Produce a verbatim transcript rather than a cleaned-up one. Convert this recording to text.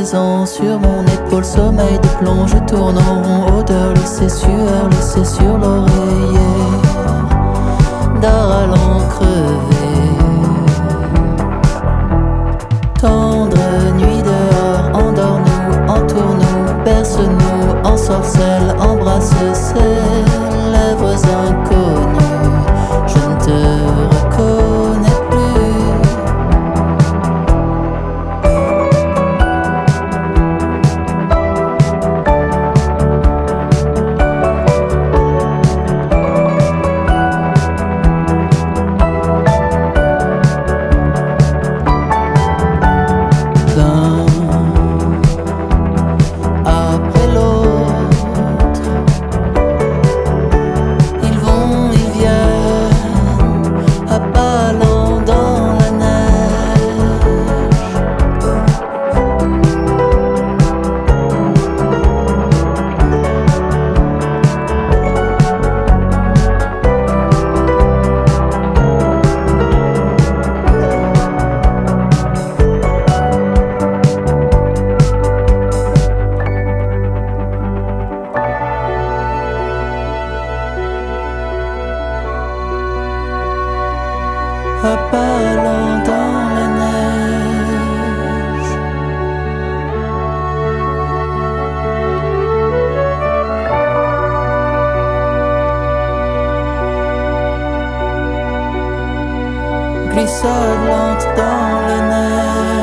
présent sur mon épaule, sommeil de plomb. Je tourne en rond, odeur laissée, sueur laissée sur l'oreiller, d'art allant crever. Tendre nuit dehors, endors-nous, entoure-nous, berce-nous, ensorcelle, embrasse ses lèvres inconnues. Je ne te reconnais plus. L'un après l'autre, ils vont, ils viennent, à pas lents dans la neige. À pas lents dans la neige. Glissade lente dans la neige.